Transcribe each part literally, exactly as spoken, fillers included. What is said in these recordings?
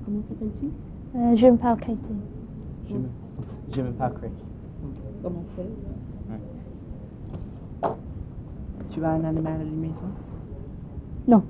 comment t'appelles-tu? Euh, je m'appelle Katie. Je me- je m'appelle Chris. Comment c'est? Ouais. Tu as un animal à la maison? Non.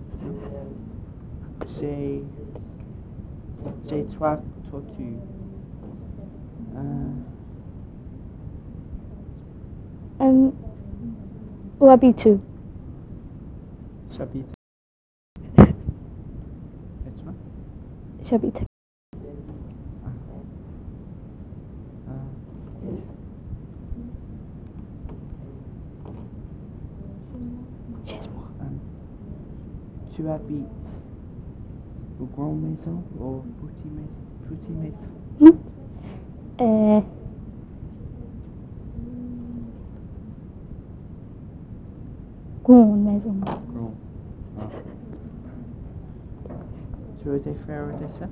J'ai... J'ai trois tortues. Euh, Um, où habites-tu? J'habite. Et toi? J'habite. Euh, Chez moi. euh, tu habites au grand maison ou petit maison? Petit maison. Euh, grande maison. Grand. Ah. Tu as des frères ou des sœurs?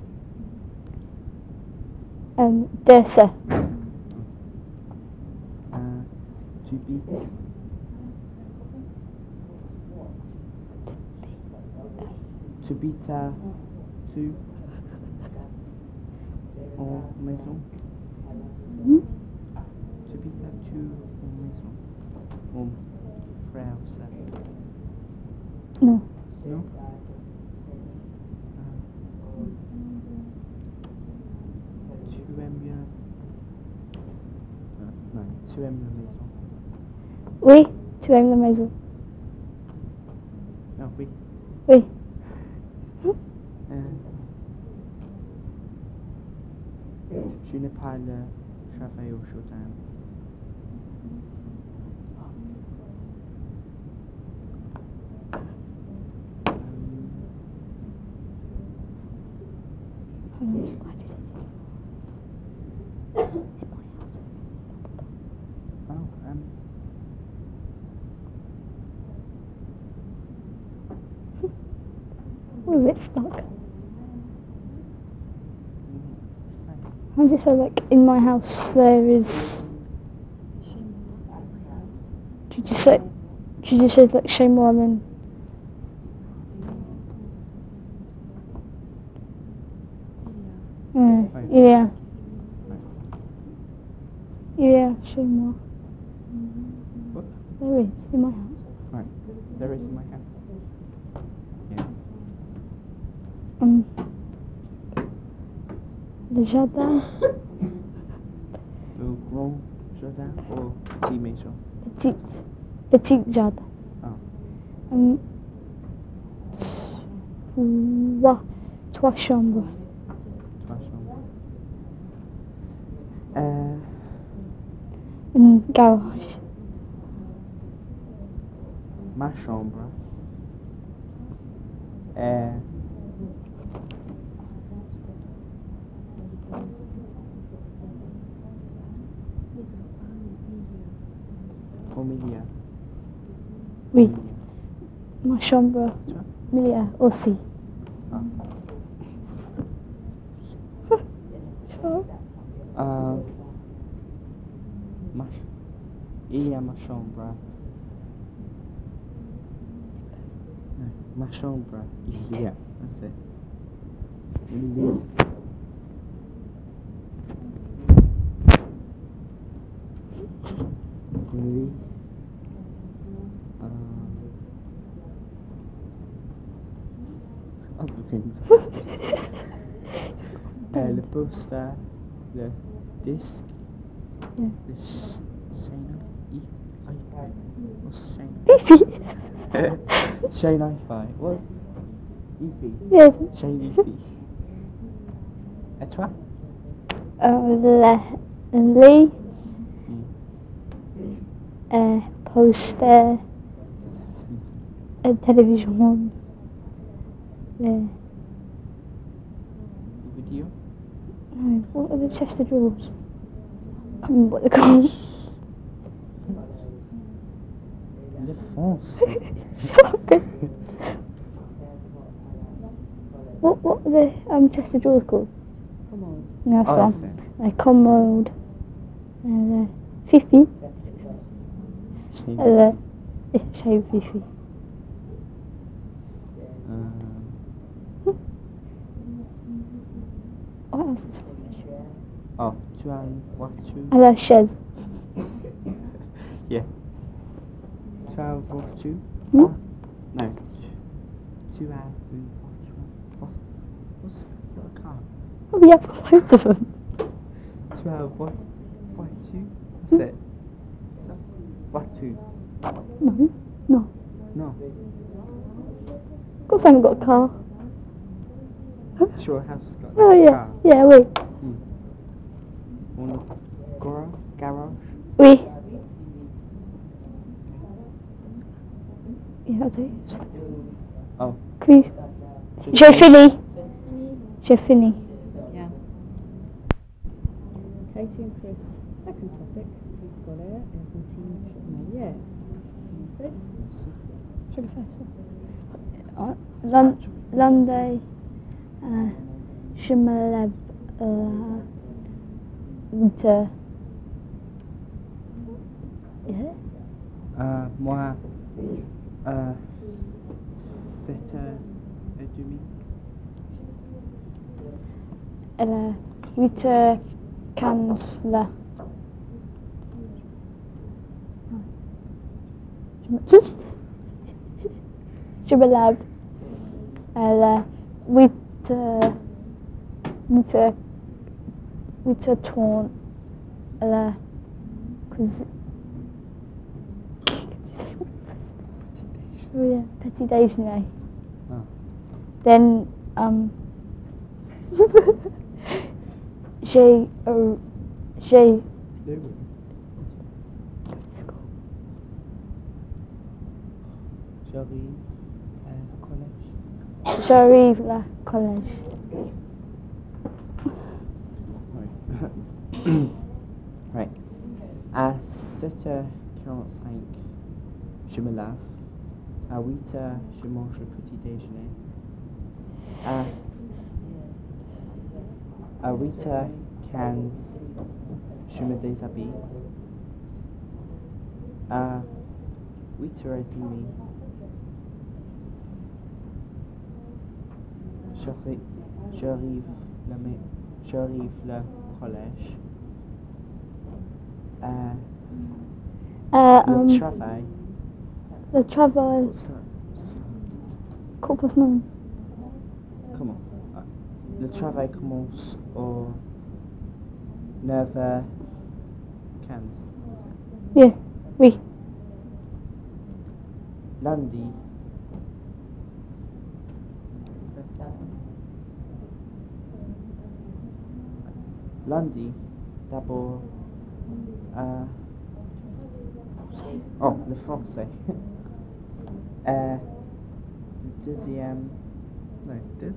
Um, deux sœurs. Euh, tu habites Tu habites à tu en maison? Hmm? Tu habites à tu en maison? Mon frère ou sœur? Non. Non? Euh, tu aimes bien... Euh, non, tu aimes la maison? Oui, tu aimes la maison? Ah oui. Oui. Euh, je n'ai pas le travail au jardin. Oh, um, We're a bit stuck. I just said, like, in my house there is... Did you say... Did you say, like, chez moi then? Uh, yeah. Yeah, chez moi. what? There is, in my house. Right, there is in my house. Yeah. Um, le jardin, Le grand jardin ou petit maison? petit, petit jardin. Ah, Um, trois, trois chambres. trois chambres. Euh, Une garage. ma chambre est au milieu. Oui. Au milieu. Ma chambre, Tu vois? milieu aussi. Ah. Sure. Euh, ma ch- il y a ma chambre. Non, ma chambre, il y a. C'est une lit. Une lit. Euh, other things. Euh, le poster, le disque, Yeah. le ch- chaîne, i, i, what's chaîne? Fifi. Chain hi-fi, what? E P. Yes. Chain E P. Et toi? Euh, le lit, Mm. euh, poster, euh, télévision, le, Video? no, what are the chest of drawers? I can't remember what they're called. Le fonce. Sorry. What, what are the um, chest of drawers called? Commode. No, that's Oh, one. that's A commode, and uh, Fifi, it. Chain uh, E P. yeah, shave Fifi. Um, Tu arrives, voiture. à la chaise. Yeah. Tu as une voiture? Non. No. Tu, tu as une voiture? What? What's a car? Oh, yeah, I've got loads of them. Tu as une vo- voiture? What's it? Voiture? No, no. No. Of course I haven't got a car. Your house has got Oh, like a yeah. car. Yeah, oui. Hmm. On the garage? Garage? Oui. Yeah, that's it. Oh. Oui. J'ai fini. J'ai fini. Yeah. Katie and Chris, second topic, vie scolaire et routine journalière. Commencez. Je le fais ça. Euh, lun- Lundi, euh, je me lève à huit heures. Yeah. Euh, moi, euh, sept heures et demie. Elle est huit heures quinze là. Je me, je me lève. Elle est huit heures, huit heures, huit heures trente. Elle est cuisine. Oh yeah, petit déjeuner. Ah. Then um, j'ai euh, j'ai J'arrive au collège. j'arrive à collège. Oui. Ouais. À sept heures quarante-cinq, je me lave. À huit heures, je mange le petit déjeuner. À, à huit heures quinze, je me déshabille. À huit heures trente, j'arrive, j'arrive, la mai- j'arrive au collège. À Uh, le um, travail. le travail. Quoi passe non? Comment? Ah, le travail commence au neuf heures quinze. Yeah, oui. Lundi. Lundi, d'abord. Euh, oh, le français. euh, le deuxième. No, deux.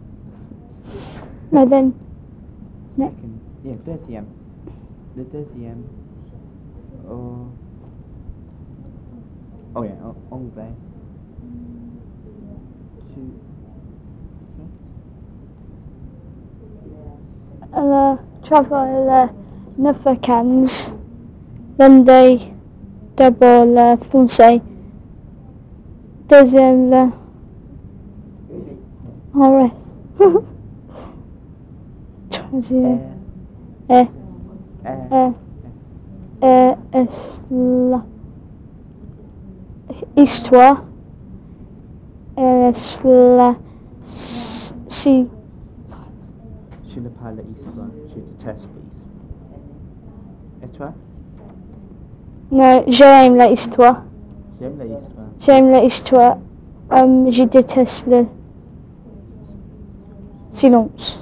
No, then ne- Second. Yeah, deuxième. Le deuxième. Oh. Oh yeah, en- anglais. Tu. le travail le neuf heures quinze. Lundi, d'abord le français. Deuxième le en reste. Troisième. Euh, Eh, euh, eh, eh, est la histoire. Est la si. Je ne parle l'histoire, je déteste l'histoire. Et toi? Non, j'aime l'histoire. J'aime l'histoire. J'aime l'histoire. Um, je déteste le silence.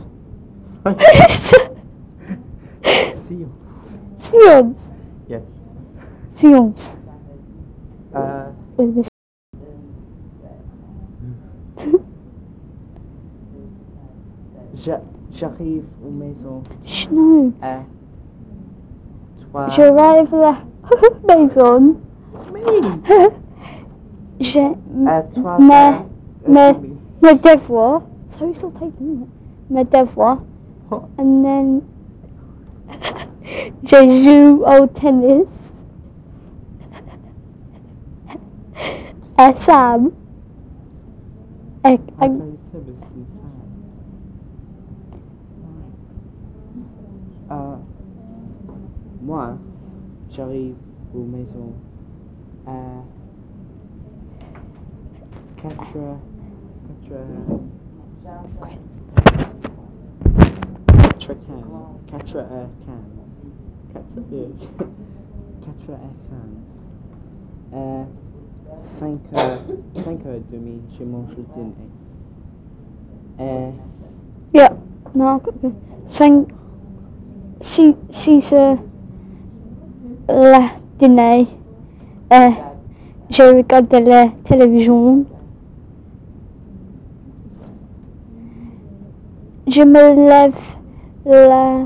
Silence. Silence. Yes. Silence. Euh, With this. j'a- j'arrive aux maisons Shh, no. à trois. J'arrive à la maison. J'ai À trois mes, heures et mes, demie. mes devoirs. So still taking, isn't it? Mes devoirs. Oh, And then je joue au tennis. À Sam. Et, I et, thought you said it was inside. Right. Uh, Moi, j'arrive aux maisons à quatre heures, quatre heures, quatre heures quinze, quatre heures quinze, quatre heures, quatre heures quinze, à cinq heures, cinq heures et demie, je mange le dîner. Et Yeah, non, cinq, six, six heures le dîner. Euh, je regarde la télévision. Je me lève la...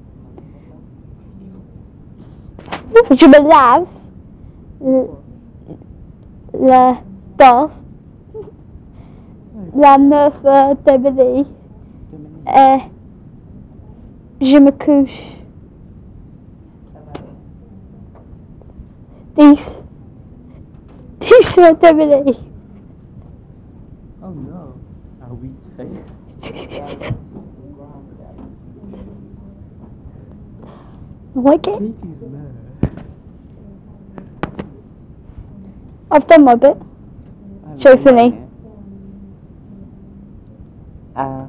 Je me lave le, la danse la neuf heures de midi et je me couche dix, dix heures de midi. oh non, à huit heures. Ok, Katie's mad. I've done my bit. I'm Show doing Finny. it. À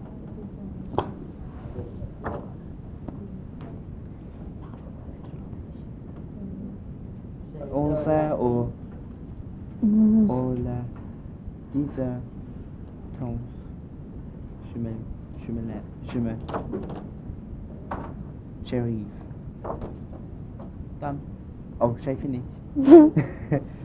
onze heures ou Mm. ou la dix heures quinze, je me, je me lève, je me, j'arrive. Done. Oh, j'ai fini.